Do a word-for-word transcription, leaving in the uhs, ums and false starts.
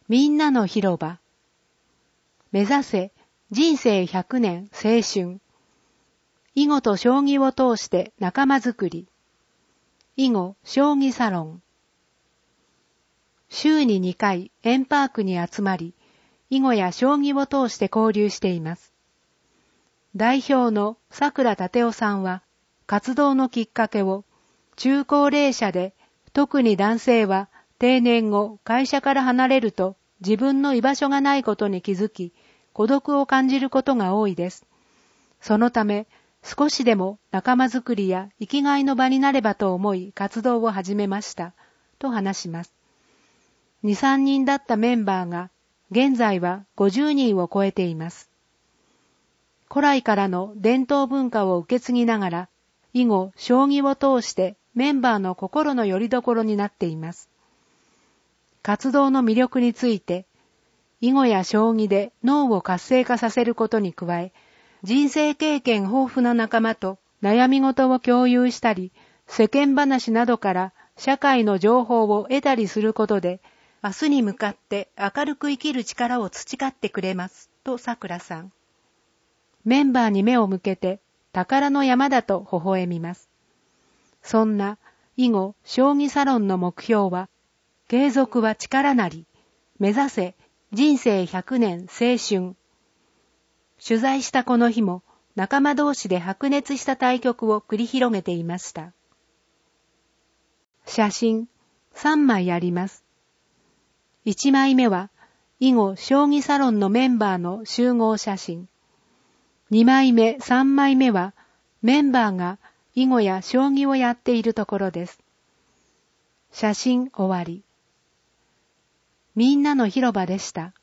みんなの広場。目指せ人生ひゃくねん青春。囲碁と将棋を通して仲間づくり。囲碁将棋サロン。週ににかい円パークに集まり、囲碁や将棋を通して交流しています。代表の桜立夫さんは、活動のきっかけを、中高齢者で、特に男性は定年後会社から離れると自分の居場所がないことに気づき、孤独を感じることが多いです。そのため、少しでも仲間づくりや生きがいの場になればと思い活動を始めました、と話します。に、さんにんだったメンバーが、現在はごじゅうにんを超えています。古来からの伝統文化を受け継ぎながら、囲碁、将棋を通してメンバーの心の拠り所になっています。活動の魅力について、囲碁や将棋で脳を活性化させることに加え、人生経験豊富な仲間と悩み事を共有したり、世間話などから社会の情報を得たりすることで、明日に向かって明るく生きる力を培ってくれます、とさくらさん。メンバーに目を向けて宝の山だと微笑みます。そんな囲碁将棋サロンの目標は、継続は力なり、目指せ人生ひゃくねん青春。取材したこの日も仲間同士で白熱した対局を繰り広げていました。写真さんまいあります。いちまいめは囲碁将棋サロンのメンバーの集合写真。にまいめ、さんまいめはメンバーが囲碁や将棋をやっているところです。写真終わり。みんなの広場でした。